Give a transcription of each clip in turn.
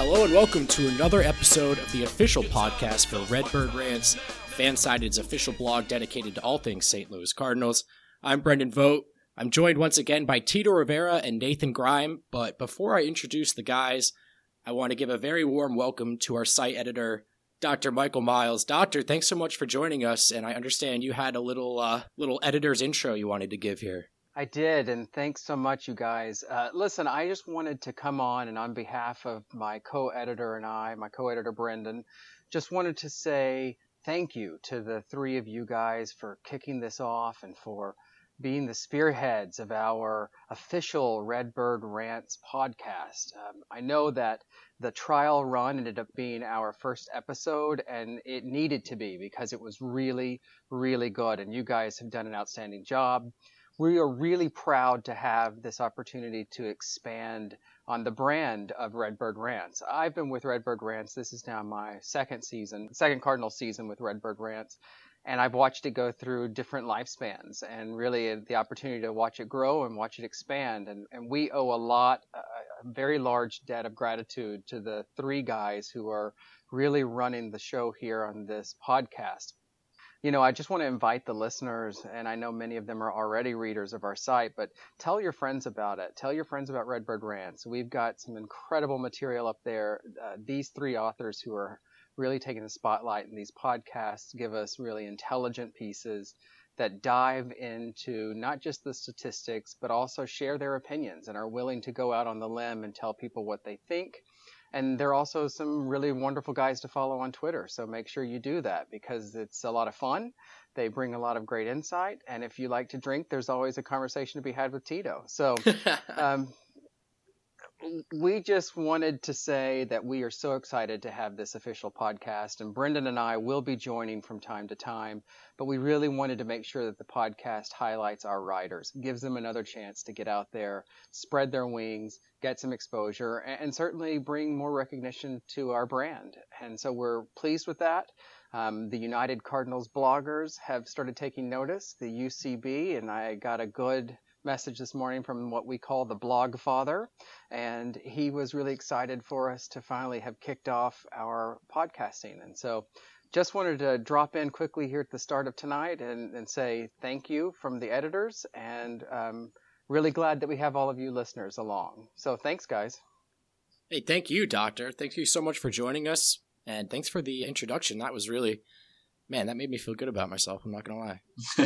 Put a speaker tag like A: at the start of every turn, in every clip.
A: Hello and welcome to another episode of the official podcast for Redbird Rants, Fansided's official blog dedicated to all things St. Louis Cardinals. I'm Brendan Vogt. I'm joined once again by Tito Rivera and Nathan Grime, but before I introduce the guys, I want to give a very warm welcome to our site editor, Dr. Michael Miles. Doctor, thanks so much for joining us, and I understand you had a little editor's intro you wanted to give here.
B: I did, and thanks so much, you guys. Listen, I just wanted to come on, and on behalf of my co-editor and my co-editor Brendan, just wanted to say thank you to the three of you guys for kicking this off and for being the spearheads of our official Redbird Rants podcast. I know that the trial run ended up being our first episode, and it needed to be because it was really, really good, and you guys have done an outstanding job. We are really proud to have this opportunity to expand on the brand of Redbird Rants. I've been with Redbird Rants. This is now my second Cardinal season with Redbird Rants. And I've watched it go through different lifespans and really the opportunity to watch it grow and watch it expand. And we owe a very large debt of gratitude to the three guys who are really running the show here on this podcast. You know, I just want to invite the listeners, and I know many of them are already readers of our site, but tell your friends about it. Tell your friends about Redbird Rants. We've got some incredible material up there. These three authors who are really taking the spotlight in these podcasts give us really intelligent pieces that dive into not just the statistics, but also share their opinions and are willing to go out on the limb and tell people what they think. And there are also some really wonderful guys to follow on Twitter. So make sure you do that because it's a lot of fun. They bring a lot of great insight. And if you like to drink, there's always a conversation to be had with Tito. So we just wanted to say that we are so excited to have this official podcast. And Brendan and I will be joining from time to time. But we really wanted to make sure that the podcast highlights our writers, gives them another chance to get out there, spread their wings, get some exposure, and certainly bring more recognition to our brand. And so we're pleased with that. The United Cardinals bloggers have started taking notice, the UCB, and I got a good message this morning from what we call the blog father, and he was really excited for us to finally have kicked off our podcasting. And so just wanted to drop in quickly here at the start of tonight and say thank you from the editors, and really glad that we have all of you listeners along. So thanks, guys.
A: Hey, thank you, Doctor. Thank you so much for joining us, and thanks for the introduction. That was really, that made me feel good about myself. I'm not going to lie.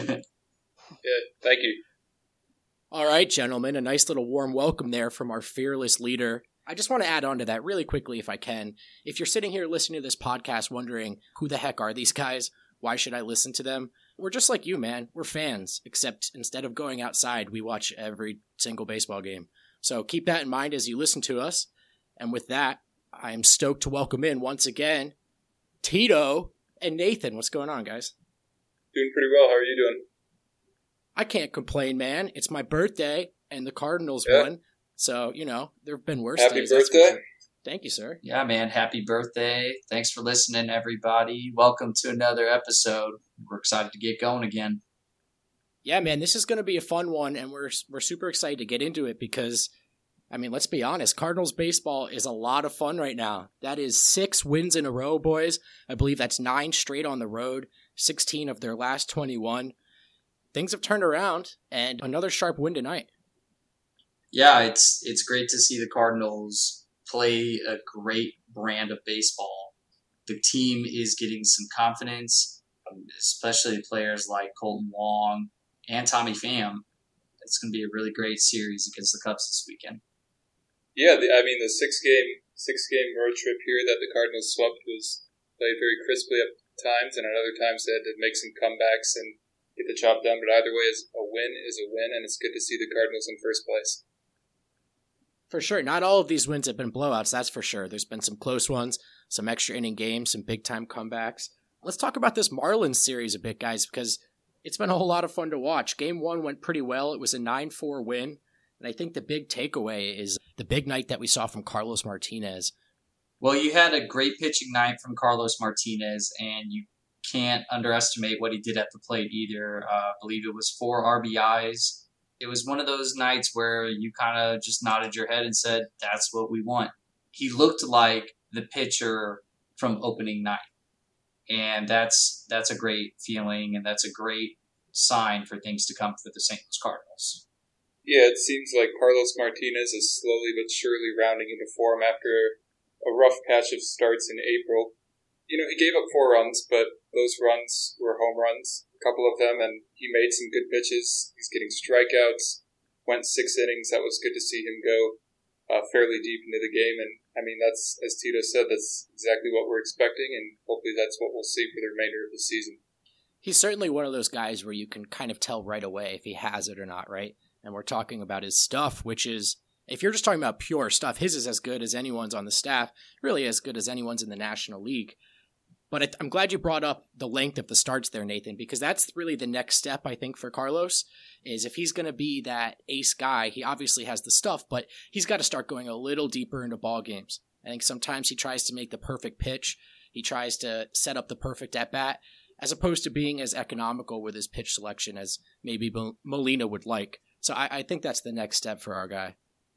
C: Yeah, thank you.
A: All right, gentlemen, a nice little warm welcome there from our fearless leader. I just want to add on to that really quickly if I can. If you're sitting here listening to this podcast wondering, who the heck are these guys? Why should I listen to them? We're just like you, man. We're fans, except instead of going outside, we watch every single baseball game. So keep that in mind as you listen to us. And with that, I am stoked to welcome in once again Tito and Nathan. What's going on, guys?
C: Doing pretty well. How are you doing?
A: I can't complain, man. It's my birthday, and the Cardinals won. So, there have been worse days.
C: Happy birthday.
A: Thank you, sir.
D: Yeah, man. Happy birthday. Thanks for listening, everybody. Welcome to another episode. We're excited to get going again.
A: Yeah, man. This is going to be a fun one, and we're super excited to get into it because, let's be honest. Cardinals baseball is a lot of fun right now. That is 6 wins in a row, boys. I believe that's 9 straight on the road, 16 of their last 21. Things have turned around, and another sharp win tonight.
D: Yeah, it's great to see the Cardinals play a great brand of baseball. The team is getting some confidence, especially players like Colton Wong and Tommy Pham. It's going to be a really great series against the Cubs this weekend.
C: Yeah, the six game road trip here that the Cardinals swept was played very crisply at times, and at other times they had to make some comebacks and get the job done. But either way, a win is a win, and it's good to see the Cardinals in first place.
A: For sure. Not all of these wins have been blowouts, that's for sure. There's been some close ones, some extra inning games, some big-time comebacks. Let's talk about this Marlins series a bit, guys, because it's been a whole lot of fun to watch. Game 1 went pretty well. It was a 9-4 win, and I think the big takeaway is the big night that we saw from Carlos Martinez.
D: Well, you had a great pitching night from Carlos Martinez, and you can't underestimate what he did at the plate either. I believe it was 4 RBIs. It was one of those nights where you kind of just nodded your head and said, that's what we want. he looked like the pitcher from opening night. And that's a great feeling, and that's a great sign for things to come for the St. Louis Cardinals.
C: Yeah, it seems like Carlos Martinez is slowly but surely rounding into form after a rough patch of starts in April. He gave up 4 runs, but those runs were home runs, a couple of them, and he made some good pitches. He's getting strikeouts, went 6 innings. That was good to see him go fairly deep into the game. And, that's, as Tito said, that's exactly what we're expecting, and hopefully that's what we'll see for the remainder of the season.
A: He's certainly one of those guys where you can kind of tell right away if he has it or not, right? And we're talking about his stuff, which is, if you're just talking about pure stuff, his is as good as anyone's on the staff, really as good as anyone's in the National League. But I'm glad you brought up the length of the starts there, Nathan, because that's really the next step, I think, for Carlos, is if he's going to be that ace guy, he obviously has the stuff, but he's got to start going a little deeper into ball games. I think sometimes he tries to make the perfect pitch. He tries to set up the perfect at-bat, as opposed to being as economical with his pitch selection as maybe Molina would like. So I think that's the next step for our guy.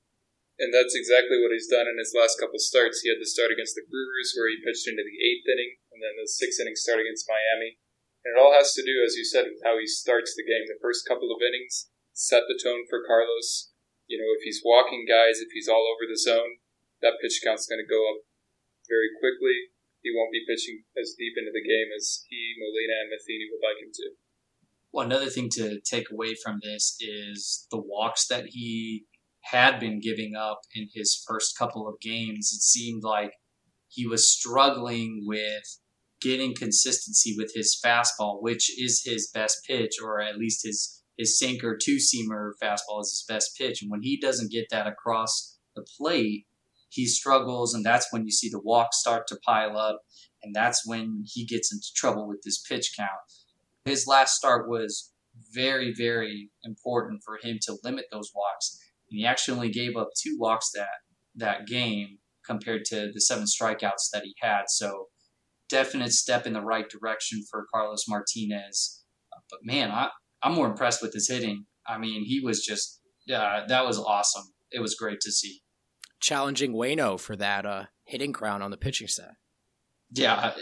C: And that's exactly what he's done in his last couple starts. He had the start against the Brewers where he pitched into the 8th inning, and then the 6th inning start against Miami. And it all has to do, as you said, with how he starts the game. The first couple of innings set the tone for Carlos. If he's walking guys, if he's all over the zone, that pitch count's going to go up very quickly. He won't be pitching as deep into the game as he, Molina, and Matheny would like him to.
D: Well, another thing to take away from this is the walks that he had been giving up in his first couple of games. It seemed like he was struggling with getting consistency with his fastball, which is his best pitch, or at least his sinker two-seamer fastball is his best pitch. And when he doesn't get that across the plate, he struggles, and that's when you see the walks start to pile up, and that's when he gets into trouble with this pitch count. His last start was very, very important for him to limit those walks. And he actually only gave up 2 walks that game compared to the 7 strikeouts that he had. So definite step in the right direction for Carlos Martinez. But man, I'm more impressed with his hitting. He was just, that was awesome. It was great to see.
A: Challenging Waino for that hitting crown on the pitching staff.
D: Yeah,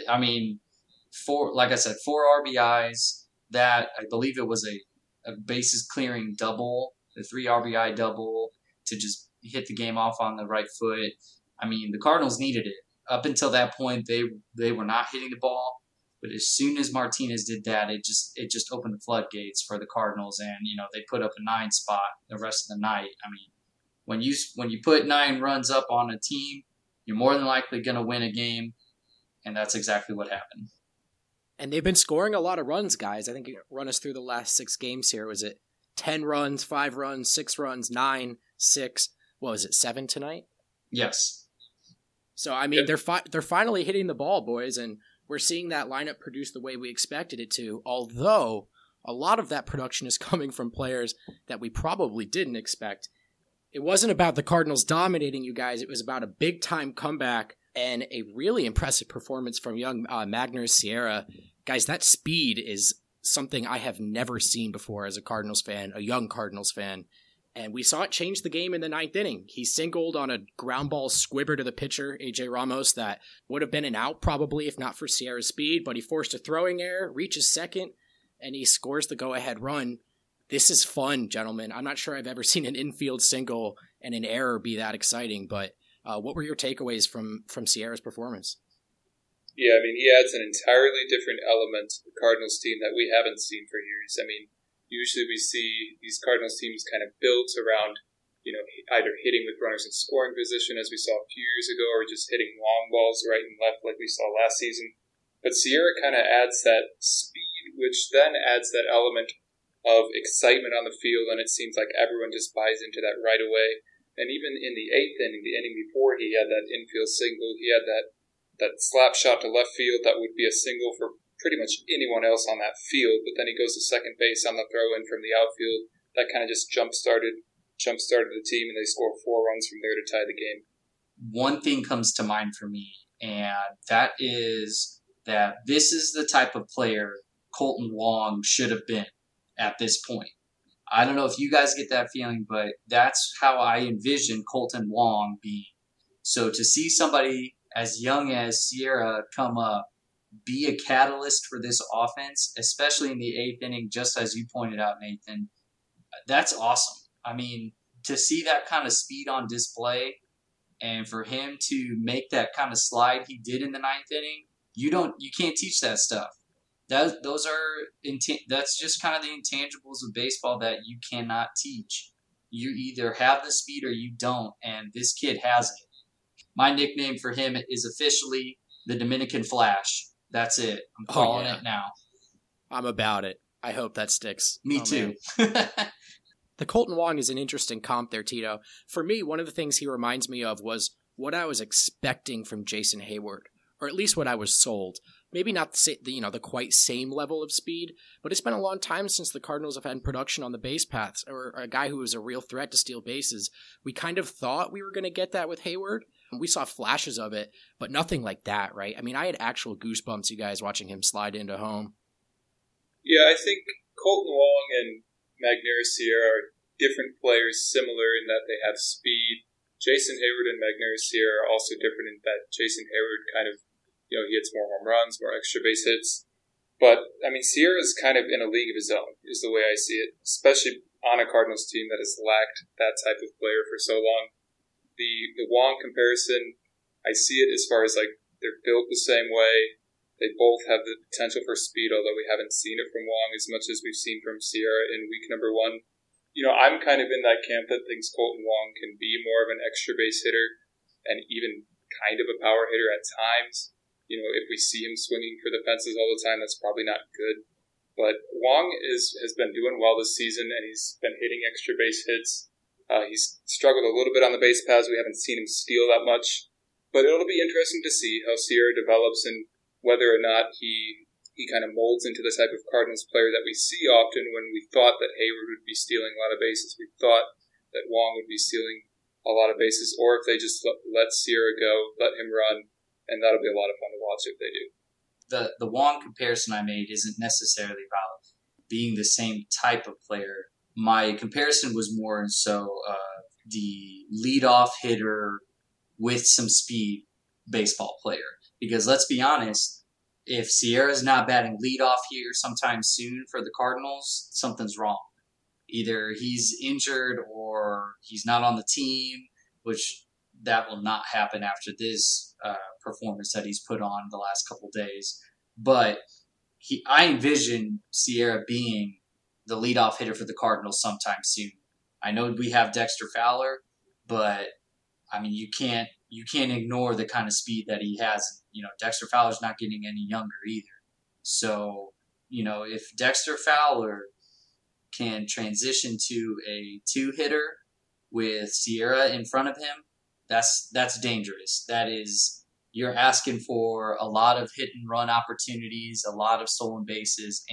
D: 4 RBIs. That, I believe it was a bases clearing double, the 3 RBI double to just hit the game off on the right foot. The Cardinals needed it. Up until that point, they were not hitting the ball. But as soon as Martinez did that, it just opened the floodgates for the Cardinals, and they put up a 9 spot the rest of the night. When you put 9 runs up on a team, you're more than likely going to win a game, and that's exactly what happened.
A: And they've been scoring a lot of runs, guys. I think you run us through the last 6 games here. Was it 10 runs, 5 runs, 6 runs, 9, 6? What was it, 7 tonight?
D: Yes.
A: So they're finally hitting the ball, boys, and we're seeing that lineup produce the way we expected it to. Although a lot of that production is coming from players that we probably didn't expect. It wasn't about the Cardinals dominating you guys. It was about a big-time comeback and a really impressive performance from young Magneuris Sierra. Guys, that speed is something I have never seen before as a Cardinals fan, a young Cardinals fan. And we saw it change the game in the 9th inning. He singled on a ground ball squibber to the pitcher, A.J. Ramos, that would have been an out probably if not for Sierra's speed, but he forced a throwing error, reaches second, and he scores the go-ahead run. This is fun, gentlemen. I'm not sure I've ever seen an infield single and an error be that exciting, but what were your takeaways from Sierra's performance?
C: Yeah, he adds an entirely different element to the Cardinals team that we haven't seen for years. Usually we see these Cardinals teams kind of built around, either hitting with runners in scoring position, as we saw a few years ago, or just hitting long balls right and left like we saw last season. But Sierra kind of adds that speed, which then adds that element of excitement on the field, and it seems like everyone just buys into that right away. And even in the 8th inning, the inning before, he had that infield single. He had that slap shot to left field that would be a single for pretty much anyone else on that field. But then he goes to second base on the throw-in from the outfield. That kind of just jump-started the team, and they score 4 runs from there to tie the game.
D: One thing comes to mind for me, and that is that this is the type of player Kolten Wong should have been at this point. I don't know if you guys get that feeling, but that's how I envision Kolten Wong being. So to see somebody as young as Sierra come up, be a catalyst for this offense, especially in the 8th inning, just as you pointed out, Nathan, that's awesome. I mean, to see that kind of speed on display and for him to make that kind of slide he did in the 9th inning, you can't teach that stuff. That's just kind of the intangibles of baseball that you cannot teach. You either have the speed or you don't, and this kid has it. My nickname for him is officially the Dominican Flash. That's it. I'm calling it now.
A: I'm about it. I hope that sticks.
D: Me too.
A: The Kolten Wong is an interesting comp there, Tito. For me, one of the things he reminds me of was what I was expecting from Jason Hayward, or at least what I was sold. Maybe not the quite same level of speed, but it's been a long time since the Cardinals have had production on the base paths, or a guy who was a real threat to steal bases. We kind of thought we were going to get that with Hayward. We saw flashes of it, but nothing like that, right? I mean, I had actual goosebumps, you guys, watching him slide into home.
C: Yeah, I think Kolten Wong and Magneuris Sierra are different players, similar in that they have speed. Jason Hayward and Magneuris Sierra are also different in that Jason Hayward kind of, he hits more home runs, more extra base hits. But, I mean, Sierra is kind of in a league of his own, is the way I see it, especially on a Cardinals team that has lacked that type of player for so long. The Wong comparison, I see it as far as, they're built the same way. They both have the potential for speed, although we haven't seen it from Wong as much as we've seen from Sierra in week number 1. I'm kind of in that camp that thinks Kolten Wong can be more of an extra base hitter and even kind of a power hitter at times. If we see him swinging for the fences all the time, that's probably not good. But Wong has been doing well this season, and he's been hitting extra base hits. He's struggled a little bit on the base paths. We haven't seen him steal that much. But it'll be interesting to see how Sierra develops and whether or not he kind of molds into the type of Cardinals player that we see often. When we thought that Hayward would be stealing a lot of bases, we thought that Wong would be stealing a lot of bases, or if they just let Sierra go, let him run, and that'll be a lot of fun to watch if they do.
D: The Wong comparison I made isn't necessarily about being the same type of player. My comparison was more so the leadoff hitter with some speed baseball player. Because let's be honest, if Sierra's not batting leadoff here sometime soon for the Cardinals, something's wrong. Either he's injured or he's not on the team, which that will not happen after this performance that he's put on the last couple days. But I envision Sierra being the leadoff hitter for the Cardinals sometime soon. I know we have Dexter Fowler, but I mean you can't ignore the kind of speed that he has. Dexter Fowler's not getting any younger either. So, if Dexter Fowler can transition to a 2-hitter with Sierra in front of him, that's dangerous. That is, you're asking for a lot of hit and run opportunities, a lot of stolen bases,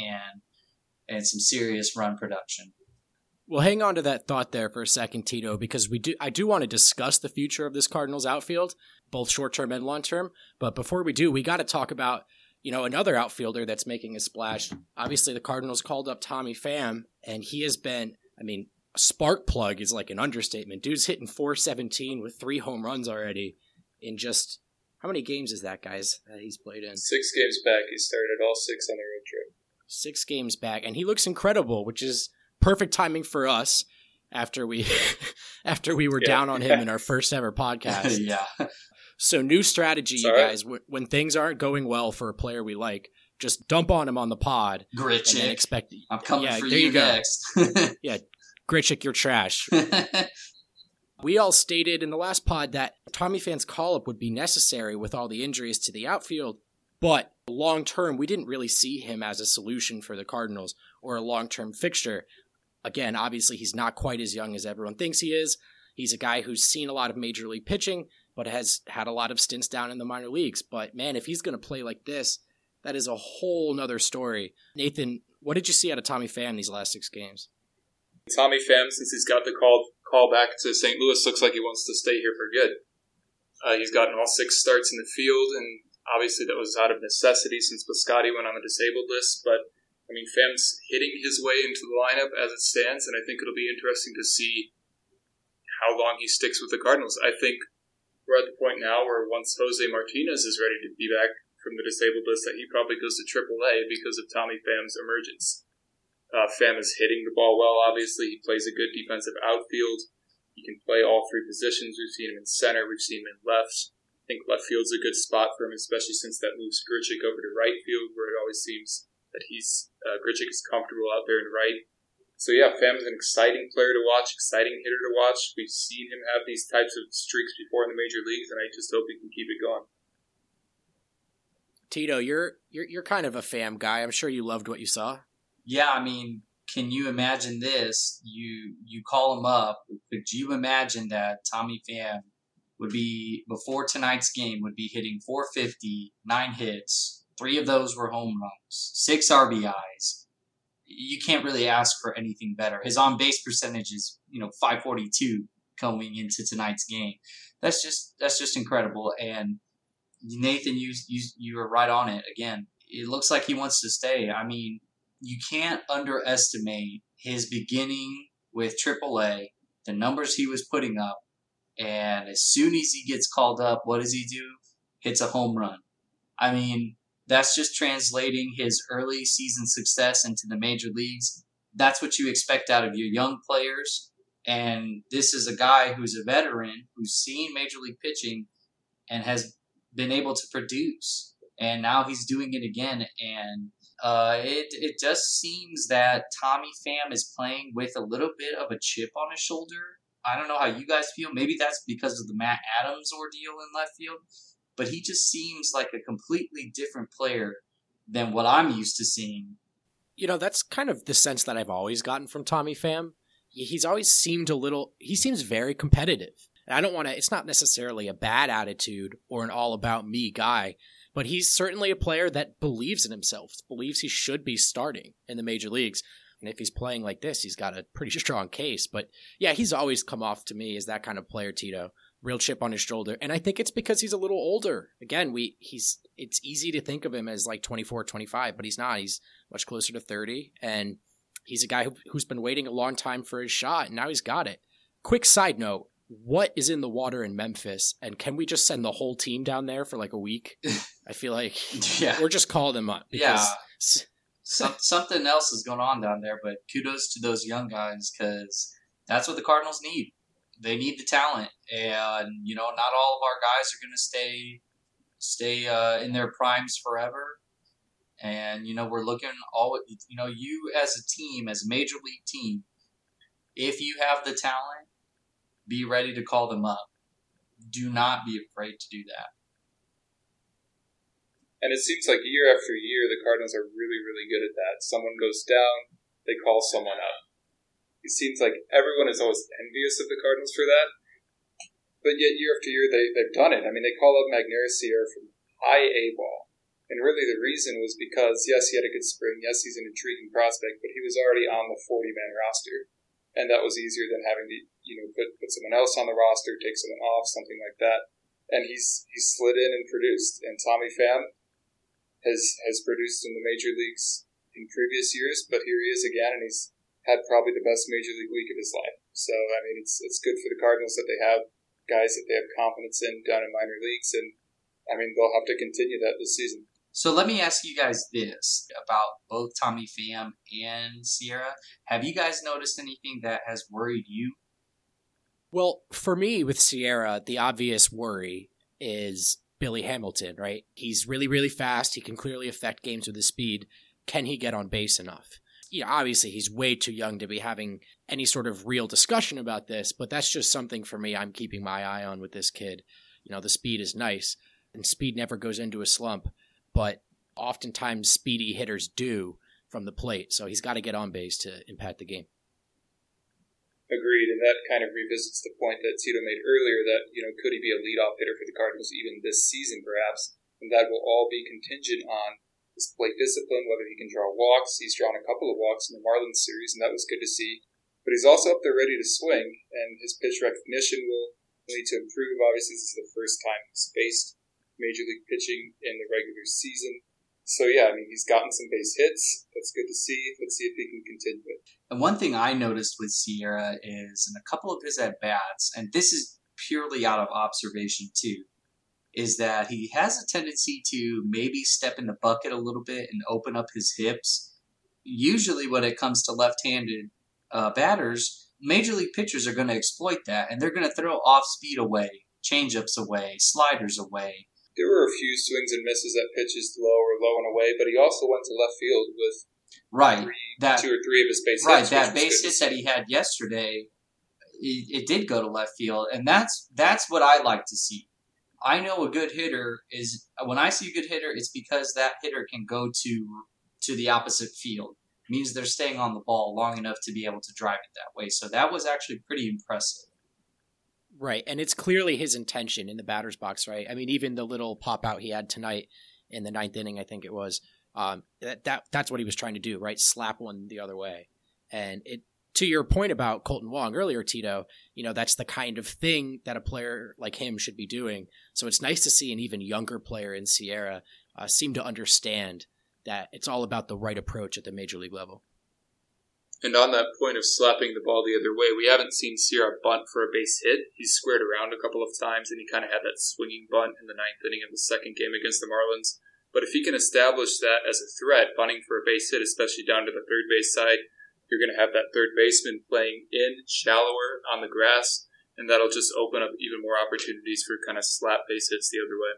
D: and some serious run production.
A: Well, hang on to that thought there for a second, Tito, because I do want to discuss the future of this Cardinals outfield, both short-term and long-term. But before we do, we got to talk about, another outfielder that's making a splash. Obviously, the Cardinals called up Tommy Pham, and he has been, a spark plug is like an understatement. Dude's hitting .417 with 3 home runs already in just, how many games is that, guys, that he's played in?
C: 6 games back. He started all 6 on the road trip.
A: 6 games back, and he looks incredible, which is perfect timing for us after we were down on him in our first ever podcast.
D: Yeah.
A: So new strategy, you guys. When things aren't going well for a player we like, just dump on him on the pod.
D: Grichuk. I'm coming for you next.
A: Yeah, Grichuk, you're trash. We all stated in the last pod that Tommy Pham's call-up would be necessary with all the injuries to the outfield, but long-term, we didn't really see him as a solution for the Cardinals or a long-term fixture. Again, obviously, he's not quite as young as everyone thinks he is. He's a guy who's seen a lot of major league pitching, but has had a lot of stints down in the minor leagues. But, man, if he's going to play like this, that is a whole nother story. Nathan, what did you see out of Tommy Pham these last 6 games?
C: Tommy Pham, since he's got the call back to St. Louis, looks like he wants to stay here for good. He's gotten all 6 starts in the field, and obviously that was out of necessity since Piscotty went on the disabled list. But, Pham's hitting his way into the lineup as it stands, and I think it'll be interesting to see how long he sticks with the Cardinals. I think we're at the point now where once Jose Martinez is ready to be back from the disabled list, that he probably goes to AAA because of Tommy Pham's emergence. Pham is hitting the ball well, obviously. He plays a good defensive outfield. He can play all three positions. We've seen him in center. We've seen him in left. I think left field's a good spot for him, especially since that moves Grichuk over to right field, where it always seems that Grichuk is comfortable out there in right. So yeah, Pham is an exciting player to watch, exciting hitter to watch. We've seen him have these types of streaks before in the major leagues, and I just hope he can keep it going.
A: Tito, you're kind of a Pham guy. I'm sure you loved what you saw.
D: Yeah, I mean, can you imagine this? You call him up. Could you imagine that Tommy Pham would be, before tonight's game, would be hitting 450, 9 hits, 3 of those were home runs, 6 RBIs. You can't really ask for anything better. His on-base percentage is, .542 going into tonight's game. That's just incredible. And Nathan, you were right on it again. It looks like he wants to stay. I mean, you can't underestimate his beginning with AAA, the numbers he was putting up, and as soon as he gets called up, what does he do? Hits a home run. I mean, that's just translating his early season success into the major leagues. That's what you expect out of your young players. And this is a guy who's a veteran, who's seen major league pitching and has been able to produce. And now he's doing it again. And it just seems that Tommy Pham is playing with a little bit of a chip on his shoulder. I don't know how you guys feel. Maybe that's because of the Matt Adams ordeal in left field. But he just seems like a completely different player than what I'm used to seeing.
A: That's kind of the sense that I've always gotten from Tommy Pham. He's always seemed he seems very competitive. And I don't want to, it's not necessarily a bad attitude or an all about me guy, but he's certainly a player that believes in himself, believes he should be starting in the major leagues. And if he's playing like this, he's got a pretty strong case. But yeah, he's always come off to me as that kind of player, Tito. Real chip on his shoulder. And I think it's because he's a little older. Again, it's easy to think of him as like 24, 25, but he's not. He's much closer to 30. And he's a guy who's been waiting a long time for his shot, and now he's got it. Quick side note, what is in the water in Memphis? And can we just send the whole team down there for like a week? I feel like
D: yeah.
A: Or just call them up.
D: Yeah. Something else is going on down there, but kudos to those young guys because that's what the Cardinals need. They need the talent, and not all of our guys are going to stay in their primes forever. And we're looking you as a team, as a major league team, if you have the talent, be ready to call them up. Do not be afraid to do that.
C: And it seems like year after year, the Cardinals are really, really good at that. Someone goes down, they call someone up. It seems like everyone is always envious of the Cardinals for that. But yet, year after year, they've done it. I mean, they call up Magneuris Sierra from high A ball. And really the reason was because, yes, he had a good spring. Yes, he's an intriguing prospect, but he was already on the 40-man roster. And that was easier than having to, put someone else on the roster, take someone off, something like that. And he's slid in and produced. And Tommy Pham has produced in the major leagues in previous years, but here he is again, and he's had probably the best major league week of his life. So, I mean, it's good for the Cardinals that they have guys that they have confidence in down in minor leagues, and, I mean, they'll have to continue that this season.
D: So let me ask you guys this about both Tommy Pham and Sierra. Have you guys noticed anything that has worried you?
A: Well, for me with Sierra, the obvious worry is Billy Hamilton, right? He's really, really fast. He can clearly affect games with his speed. Can he get on base enough? Obviously he's way too young to be having any sort of real discussion about this, but that's just something for me I'm keeping my eye on with this kid. The speed is nice, and speed never goes into a slump, but oftentimes speedy hitters do from the plate, so he's got to get on base to impact the game.
C: Agreed, and that kind of revisits the point that Tito made earlier that, could he be a leadoff hitter for the Cardinals even this season perhaps, and that will all be contingent on his plate discipline, whether he can draw walks. He's drawn a couple of walks in the Marlins series, and that was good to see. But he's also up there ready to swing, and his pitch recognition will need to improve. Obviously, this is the first time he's faced Major League pitching in the regular season. So, yeah, I mean, he's gotten some base hits. That's good to see. Let's see if he can continue it.
D: And one thing I noticed with Sierra is in a couple of his at-bats, and this is purely out of observation too, is that he has a tendency to maybe step in the bucket a little bit and open up his hips. Usually when it comes to left-handed batters, major league pitchers are going to exploit that, and they're going to throw off-speed away, changeups away, sliders away.
C: There were a few swings and misses at pitches low and away, but he also went to left field with two or three of his base hits.
D: Right, that base hit that he had yesterday, it did go to left field, and that's what I like to see. I know a good hitter is, when I see a good hitter, it's because that hitter can go to the opposite field. It means they're staying on the ball long enough to be able to drive it that way. So that was actually pretty impressive.
A: Right, and it's clearly his intention in the batter's box, right? I mean, even the little pop-out he had tonight in the 9th inning, I think it was, that's what he was trying to do, right? Slap one the other way. And to your point about Colton Wong earlier, Tito, that's the kind of thing that a player like him should be doing. So it's nice to see an even younger player in Sierra seem to understand that it's all about the right approach at the major league level.
C: And on that point of slapping the ball the other way, we haven't seen Sierra bunt for a base hit. He's squared around a couple of times, and he kind of had that swinging bunt in the 9th inning of the second game against the Marlins. But if he can establish that as a threat, bunting for a base hit, especially down to the third base side, you're going to have that third baseman playing in shallower on the grass, and that'll just open up even more opportunities for kind of slap base hits the other way.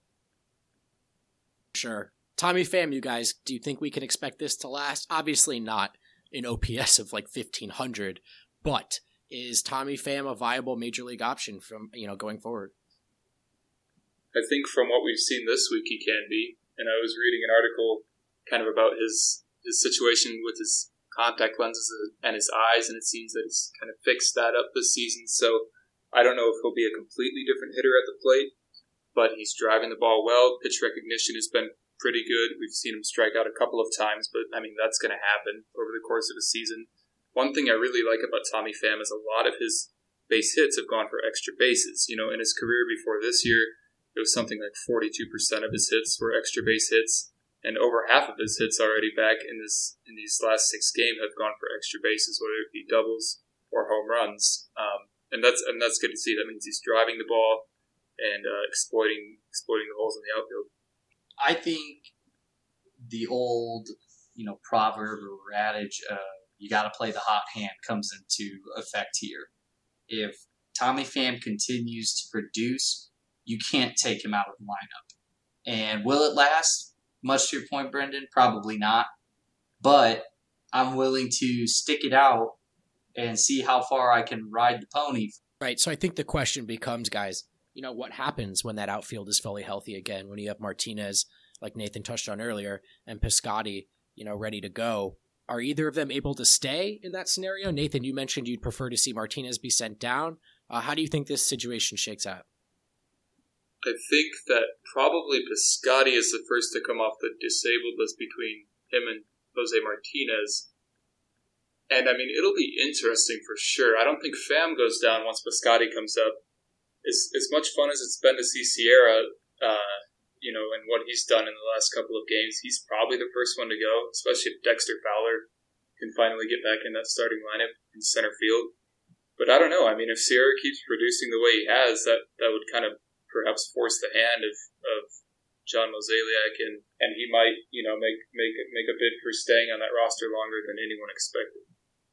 A: Sure. Tommy Pham, you guys, do you think we can expect this to last? Obviously not an OPS of like 1,500, but is Tommy Pham a viable major league option from going forward?
C: I think from what we've seen this week, he can be. And I was reading an article kind of about his situation with his contact lenses and his eyes, and it seems that he's kind of fixed that up this season. So I don't know if he'll be a completely different hitter at the plate, but he's driving the ball well. Pitch recognition has been pretty good. We've seen him strike out a couple of times, but I mean, that's going to happen over the course of a season. One thing I really like about Tommy Pham is a lot of his base hits have gone for extra bases. In his career before this year, it was something like 42% of his hits were extra base hits, and over half of his hits already back in these last 6 games have gone for extra bases, whether it be doubles or home runs. And that's good to see. That means he's driving the ball and exploiting the holes in the outfield.
D: I think the old, proverb or adage, you got to play the hot hand, comes into effect here. If Tommy Pham continues to produce, you can't take him out of the lineup. And will it last? Much to your point, Brendan, probably not. But I'm willing to stick it out and see how far I can ride the pony.
A: Right. So I think the question becomes, guys, what happens when that outfield is fully healthy again, when you have Martinez, like Nathan touched on earlier, and Piscotty, ready to go? Are either of them able to stay in that scenario? Nathan, you mentioned you'd prefer to see Martinez be sent down. How do you think this situation shakes out?
C: I think that probably Piscotty is the first to come off the disabled list between him and Jose Martinez. And, I mean, it'll be interesting for sure. I don't think Pham goes down once Piscotty comes up. As much fun as it's been to see Sierra, and what he's done in the last couple of games, he's probably the first one to go, especially if Dexter Fowler can finally get back in that starting lineup in center field. But I don't know. I mean, if Sierra keeps producing the way he has, that would kind of perhaps force the hand of John Mozeliak, and he might, make a bid for staying on that roster longer than anyone expected.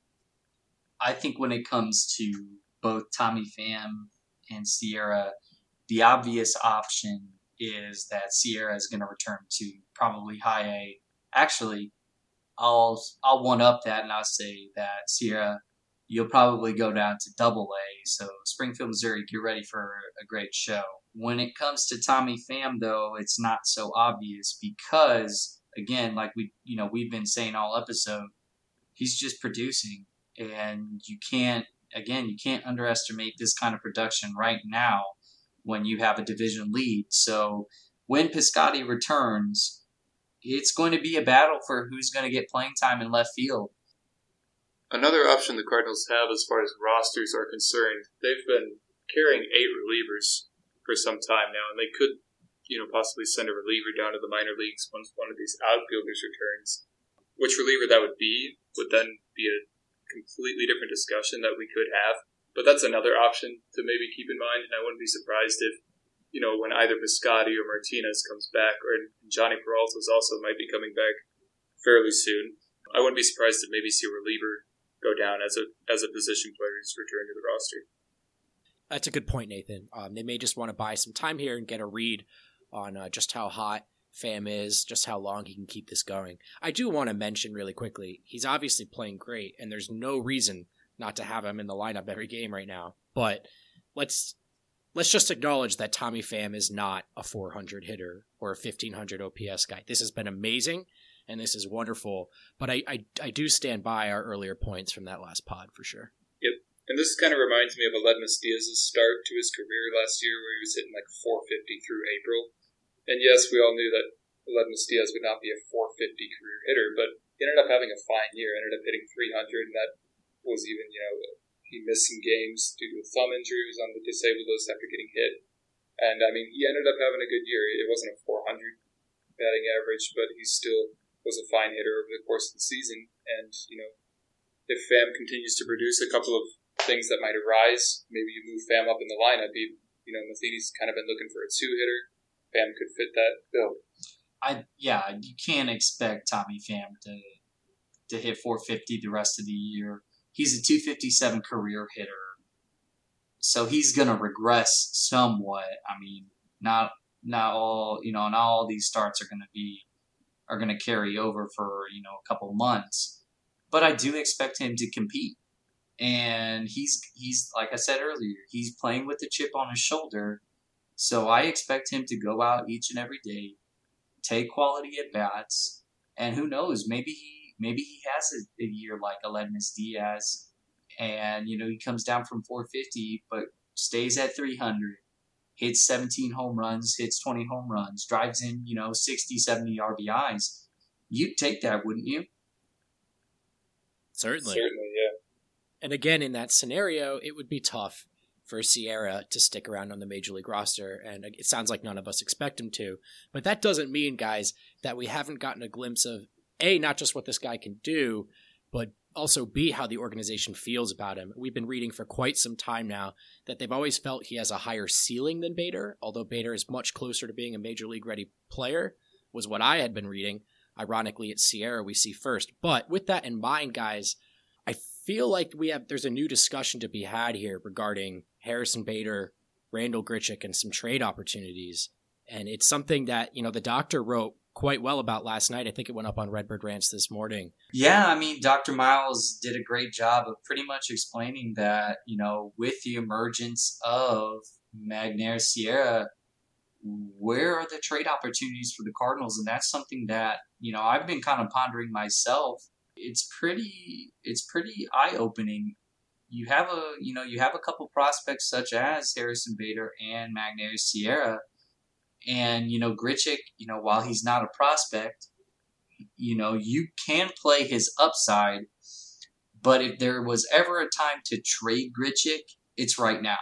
D: I think when it comes to both Tommy Pham and Sierra, the obvious option is that Sierra is going to return to probably high A. Actually, I'll one up that and I'll say that Sierra, you'll probably go down to double A. So Springfield, Missouri, get ready for a great show. When it comes to Tommy Pham, though, it's not so obvious because, again, like we've been saying all episode, he's just producing, and you can't underestimate this kind of production right now when you have a division lead. So when Piscotty returns, it's going to be a battle for who's going to get playing time in left field.
C: Another option the Cardinals have as far as rosters are concerned, they've been carrying 8 relievers for some time now, and they could, possibly send a reliever down to the minor leagues once one of these outfielders returns. Which reliever that would then be a completely different discussion that we could have. But that's another option to maybe keep in mind, and I wouldn't be surprised if, when either Piscotty or Martinez comes back, or Johnny Peralta's also might be coming back fairly soon. I wouldn't be surprised to maybe see a reliever go down as a position player who's returned to the roster.
A: That's a good point, Nathan. They may just want to buy some time here and get a read on just how hot Pham is, just how long he can keep this going. I do want to mention really quickly, he's obviously playing great, and there's no reason not to have him in the lineup every game right now. But let's just acknowledge that Tommy Pham is not a 400 hitter or a 1500 OPS guy. This has been amazing, and this is wonderful. But I do stand by our earlier points from that last pod for sure.
C: Yep. And this kind of reminds me of Aledmys Diaz's start to his career last year, where he was hitting like 450 through April. And yes, we all knew that Aledmys Diaz would not be a 450 career hitter, but he ended up having a fine year, ended up hitting 300, and that was even, he missed some games due to a thumb injury. He was on the disabled list after getting hit. And, he ended up having a good year. It wasn't a 400 batting average, but he still was a fine hitter over the course of the season. And, if Pham continues to produce a couple of things that might arise, maybe you move Pham up in the lineup. Matheny's kind of been looking for a 2-hitter. Pham could fit that bill.
D: You can't expect Tommy Pham to hit 450 the rest of the year. He's a 257 career hitter, so he's going to regress somewhat. I mean, not all these starts are going to carry over for a couple months, but I do expect him to compete. And he's like I said earlier, he's playing with the chip on his shoulder. So I expect him to go out each and every day, take quality at bats, and who knows, maybe he has a year like Aledmys Diaz, and he comes down from 450 but stays at 300, hits 17 home runs, hits 20 home runs, drives in 60, 70 RBIs. You'd take that, wouldn't you?
A: Certainly,
C: yeah.
A: And again, in that scenario, it would be tough for Sierra to stick around on the Major League roster, and it sounds like none of us expect him to. But that doesn't mean, guys, that we haven't gotten a glimpse of, A, not just what this guy can do, but also, B, how the organization feels about him. We've been reading for quite some time now that they've always felt he has a higher ceiling than Bader, although Bader is much closer to being a Major League-ready player, was what I had been reading. Ironically, it's Sierra we see first. But with that in mind, guys, I feel like there's a new discussion to be had here regarding Harrison Bader, Randal Grichuk, and some trade opportunities. And it's something that, the doctor wrote quite well about last night. I think it went up on Redbird Rants this morning.
D: Yeah, I mean, Dr. Miles did a great job of pretty much explaining that, with the emergence of Magneuris Sierra, where are the trade opportunities for the Cardinals? And that's something that, I've been kind of pondering myself. It's pretty eye-opening. You have a couple prospects such as Harrison Bader and Magneuris Sierra, and Grichuk, while he's not a prospect, you can play his upside. But if there was ever a time to trade Grichuk, it's right now.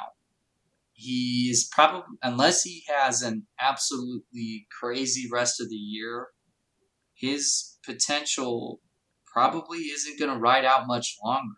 D: He is probably, unless he has an absolutely crazy rest of the year, his potential probably isn't going to ride out much longer.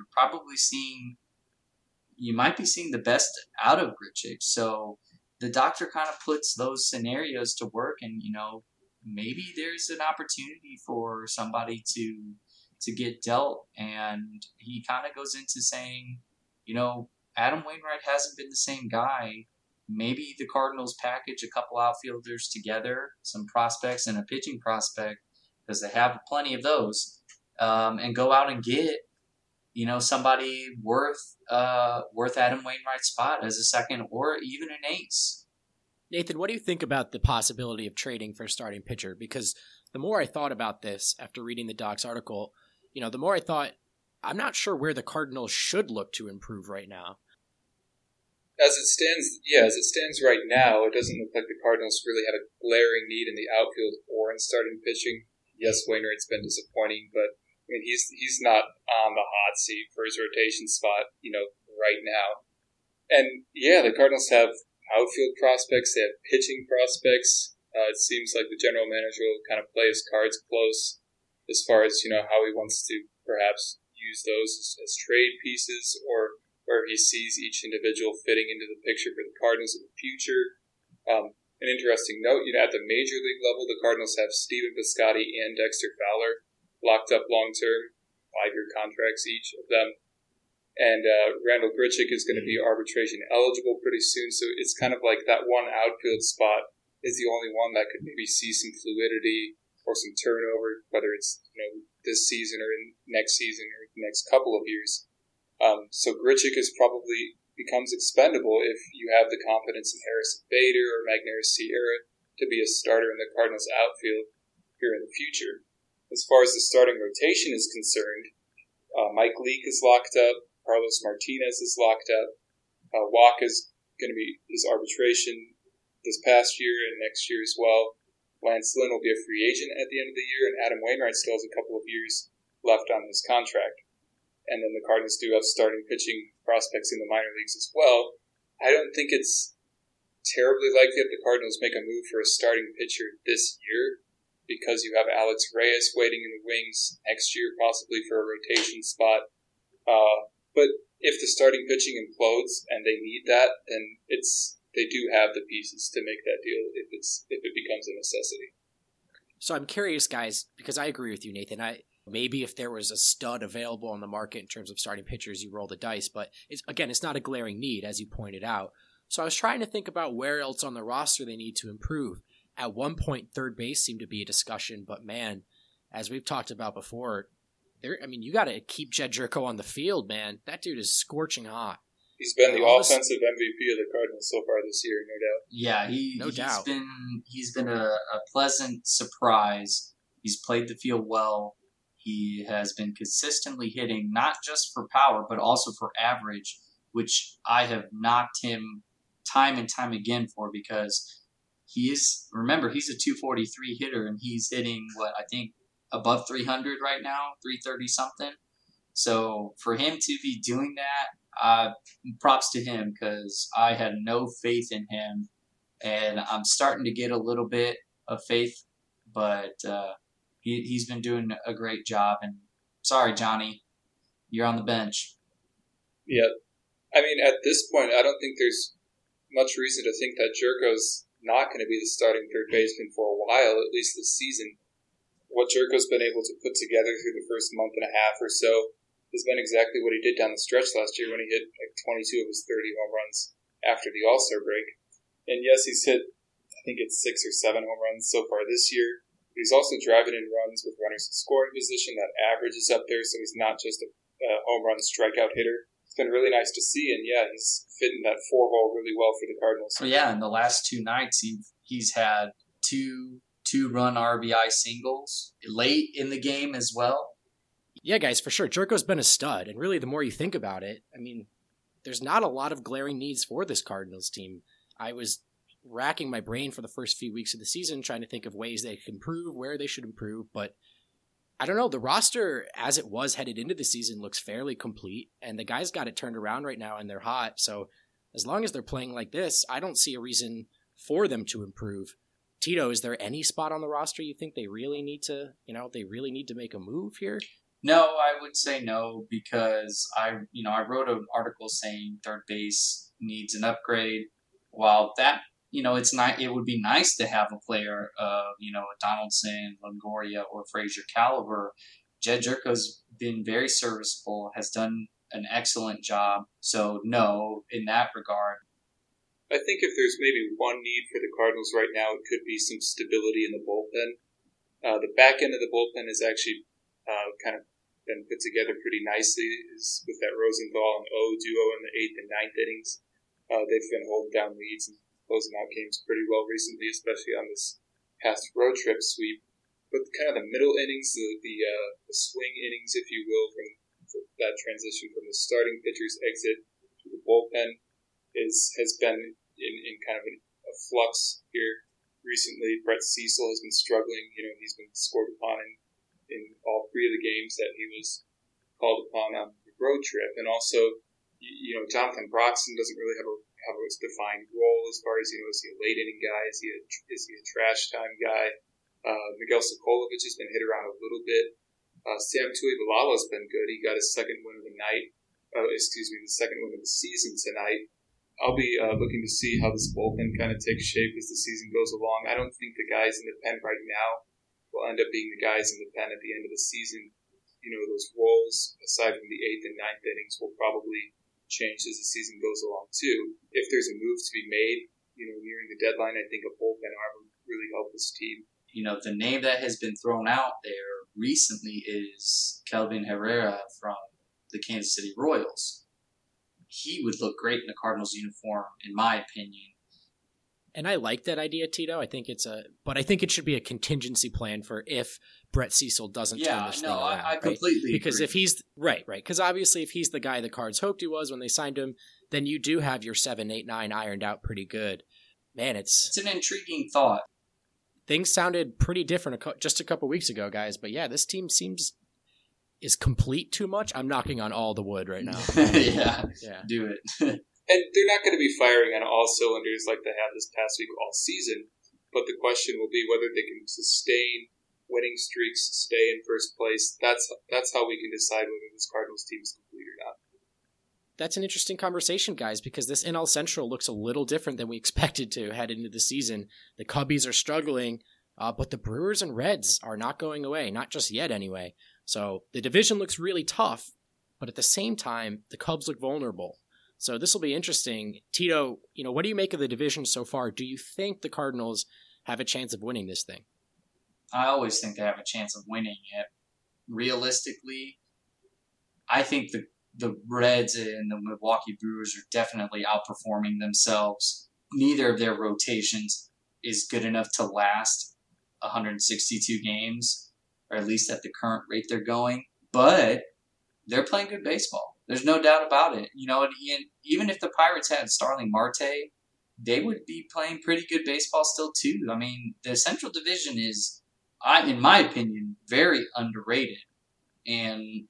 D: You might be seeing the best out of Grichuk. So the doctor kind of puts those scenarios to work, and maybe there's an opportunity for somebody to get dealt. And he kind of goes into saying, Adam Wainwright hasn't been the same guy. Maybe the Cardinals package a couple outfielders together, some prospects and a pitching prospect, because they have plenty of those, and go out and get somebody worth Adam Wainwright's spot as a second or even an ace.
A: Nathan, what do you think about the possibility of trading for a starting pitcher? Because the more I thought about this after reading the Doc's article, the more I thought, I'm not sure where the Cardinals should look to improve right now.
C: As it stands right now, it doesn't look like the Cardinals really have a glaring need in the outfield or in starting pitching. Yes, Wainwright's been disappointing, but he's not on the hot seat for his rotation spot, right now. And yeah, the Cardinals have outfield prospects, they have pitching prospects. It seems like the general manager will kind of play his cards close as far as, how he wants to perhaps use those as trade pieces or where he sees each individual fitting into the picture for the Cardinals in the future. An interesting note, at the major league level, the Cardinals have Stephen Piscotty and Dexter Fowler locked up long-term, 5-year contracts each of them. And Randal Grichuk is going to be arbitration eligible pretty soon, so it's kind of like that one outfield spot is the only one that could maybe see some fluidity or some turnover, whether it's this season or in next season or the next couple of years. So Grichuk probably becomes expendable if you have the confidence in Harrison Bader or Magneuris Sierra to be a starter in the Cardinals outfield here in the future. As far as the starting rotation is concerned, Mike Leake is locked up, Carlos Martinez is locked up, Wacha is going to be his arbitration this past year and next year as well. Lance Lynn will be a free agent at the end of the year, and Adam Wainwright still has a couple of years left on his contract. And then the Cardinals do have starting pitching prospects in the minor leagues as well. I don't think it's terribly likely that the Cardinals make a move for a starting pitcher this year because you have Alex Reyes waiting in the wings next year, possibly for a rotation spot. But if the starting pitching implodes and they need that, then they do have the pieces to make that deal if it becomes a necessity.
A: So I'm curious, guys, because I agree with you, Nathan. Maybe if there was a stud available on the market in terms of starting pitchers, you roll the dice. But it's not a glaring need, as you pointed out. So I was trying to think about where else on the roster they need to improve. At one point, third base seemed to be a discussion. But man, as we've talked about before, you got to keep Jedd Gyorko on the field, man. That dude is scorching hot.
C: He's been the offensive MVP of the Cardinals so far this year, no doubt.
D: Yeah, he's been a pleasant surprise. He's played the field well. He has been consistently hitting not just for power, but also for average, which I have knocked him time and time again for because he's a 243 hitter and he's hitting above 300 right now, 330 something. So for him to be doing that, props to him because I had no faith in him and I'm starting to get a little bit of faith, but he's been doing a great job. And sorry, Johnny, you're on the bench.
C: Yeah. At this point, I don't think there's much reason to think that Gyorko's not going to be the starting third baseman for a while, at least this season. What Gyorko's been able to put together through the first month and a half or so has been exactly what he did down the stretch last year when he hit 22 of his 30 home runs after the All-Star break. And yes, he's hit, I think it's 6 or 7 home runs so far this year. But he's also driving in runs with runners in scoring position. That average is up there, so he's not just a home run strikeout hitter. It's been really nice to see, and yeah, he's fitting that 4-hole really well for the Cardinals.
D: Well, yeah, in the last 2 nights, he's had two-run RBI singles late in the game as well.
A: Yeah, guys, for sure. Gyorko's been a stud, and really the more you think about it, there's not a lot of glaring needs for this Cardinals team. I was racking my brain for the first few weeks of the season trying to think of ways they could improve, where they should improve, but I don't know. The roster, as it was headed into the season, looks fairly complete, and the guys got it turned around right now, and they're hot, so as long as they're playing like this, I don't see a reason for them to improve. Tito, is there any spot on the roster you think they really need to make a move here?
D: No, I would say no because I wrote an article saying third base needs an upgrade. While that, it would be nice to have a player of, Donaldson, Longoria, or Frazier caliber. Jedd Gyorko's been very serviceable, has done an excellent job. So no, in that regard.
C: I think if there's maybe one need for the Cardinals right now, it could be some stability in the bullpen. The back end of the bullpen is actually kind of been put together pretty nicely with that Rosenthal and O duo in the 8th and 9th innings. They've been holding down leads and closing out games pretty well recently, especially on this past road trip sweep. But kind of the middle innings, the swing innings, if you will, from that transition from the starting pitcher's exit to the bullpen has been in kind of a flux here recently. Brett Cecil has been struggling. He's been scored upon in all 3 of the games that he was called upon on the road trip. And also, Jonathan Broxton doesn't really have a defined role as far as, is he a late inning guy? Is he a trash time guy? Miguel Sokolovich has been hit around a little bit. Sam Tuivailala's been good. He got his second win of the night the second win of the season tonight. I'll be looking to see how this bullpen kind of takes shape as the season goes along. I don't think the guys in the pen right now will end up being the guys in the pen at the end of the season. Those roles, aside from the 8th and 9th innings, will probably change as the season goes along too. If there's a move to be made, nearing the deadline, I think a bullpen arm would really help this team.
D: The name that has been thrown out there recently is Kelvin Herrera from the Kansas City Royals. He would look great in the Cardinals uniform, in my opinion.
A: And I like that idea, Tito. I think but I think it should be a contingency plan for if Brett Cecil doesn't turn this thing around.
D: I completely
A: Because
D: agree.
A: if he's right, because obviously if he's the guy the Cards hoped he was when they signed him, then you do have your 7, 8, 9 ironed out pretty good. Man, it's
D: an intriguing thought.
A: Things sounded pretty different just a couple weeks ago, guys. But yeah, this team is complete too much. I'm knocking on all the wood right now.
D: yeah, do it.
C: And they're not going to be firing on all cylinders like they have this past week all season. But the question will be whether they can sustain winning streaks, stay in first place. That's how we can decide whether this Cardinals team is complete or not.
A: That's an interesting conversation, guys, because this NL Central looks a little different than we expected to head into the season. The Cubbies are struggling, but the Brewers and Reds are not going away, not just yet anyway. So the division looks really tough, but at the same time, the Cubs look vulnerable. So this will be interesting. Tito, what do you make of the division so far? Do you think the Cardinals have a chance of winning this thing?
D: I always think they have a chance of winning it. Realistically, I think the Reds and the Milwaukee Brewers are definitely outperforming themselves. Neither of their rotations is good enough to last 162 games, or at least at the current rate they're going. But they're playing good baseball. There's no doubt about it. Even if the Pirates had Starling Marte, they would be playing pretty good baseball still too. I mean, the Central Division is, in my opinion, very underrated. And,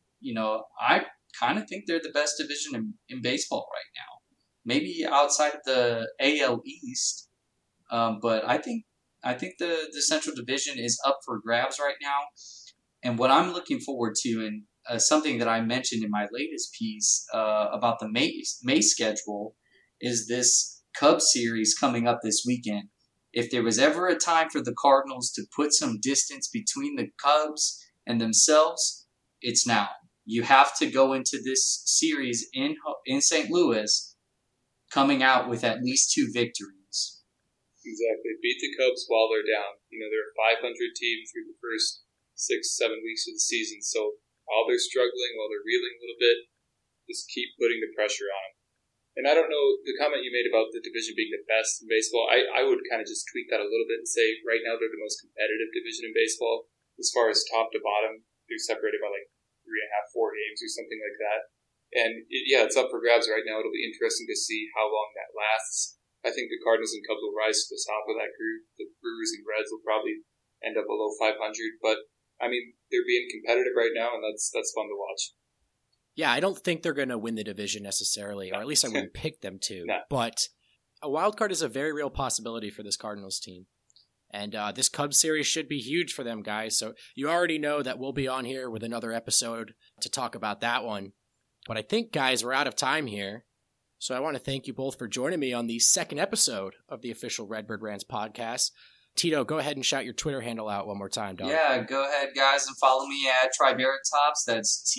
D: I kind of think they're the best division in baseball right now. Maybe outside of the AL East, but I think the Central Division is up for grabs right now. And what I'm looking forward to, and something that I mentioned in my latest piece about the May schedule, is this Cubs series coming up this weekend. If there was ever a time for the Cardinals to put some distance between the Cubs and themselves, it's now. You have to go into this series in St. Louis coming out with at least 2 victories.
C: Exactly. Beat the Cubs while they're down. They're a 500 team through the first 6-7 weeks of the season. So while they're struggling, while they're reeling a little bit, just keep putting the pressure on them. And I don't know, the comment you made about the division being the best in baseball, I would kind of just tweak that a little bit and say right now they're the most competitive division in baseball. As far as top to bottom, they're separated by 3.5, 4 games or something like that. And it's up for grabs right now. It'll be interesting to see how long that lasts. I think the Cardinals and Cubs will rise to the top of that group. The Brewers and Reds will probably end up below 500. But, they're being competitive right now, and that's fun to watch.
A: Yeah, I don't think they're going to win the division necessarily, or at least I wouldn't pick them to.
C: No.
A: But a wild card is a very real possibility for this Cardinals team. And this Cubs series should be huge for them, guys. So you already know that we'll be on here with another episode to talk about that one. But I think, guys, we're out of time here. So I want to thank you both for joining me on the second episode of the official Redbird Rants podcast. Tito, go ahead and shout your Twitter handle out one more time, dog.
D: Yeah, go ahead, guys, and follow me at Triveratops. That's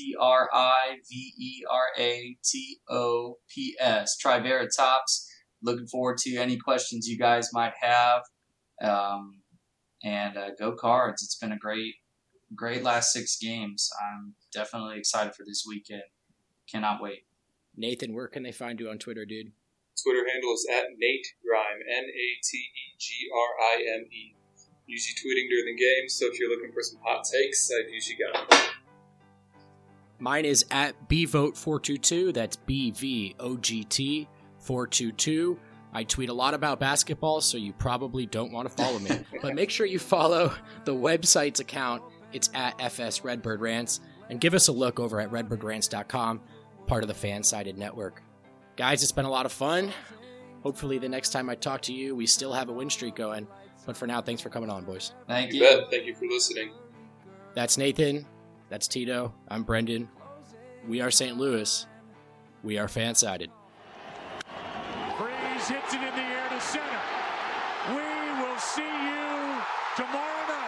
D: Triveratops. Triveratops. Looking forward to any questions you guys might have. And go Cards. It's been a great last 6 games. I'm definitely excited for this weekend. Cannot wait.
A: Nathan, where can they find you on Twitter, dude?
C: Twitter handle is at Nate Grime, NateGrime. Usually tweeting during the game, so if you're looking for some hot takes, I've usually got them.
A: Mine is at BVote422. That's BVOGT422. I tweet a lot about basketball, so you probably don't want to follow me. But make sure you follow the website's account. It's at FS Redbird Rants. And give us a look over at redbirdrans.com, part of the Fansided Network. Guys, it's been a lot of fun. Hopefully the next time I talk to you, we still have a win streak going. But for now, thanks for coming on, boys.
D: Thank you.
C: Bet. Thank you for listening.
A: That's Nathan. That's Tito. I'm Brendan. We are St. Louis. We are Fansided.
E: Freese hits it in the air to center. We will see you tomorrow night.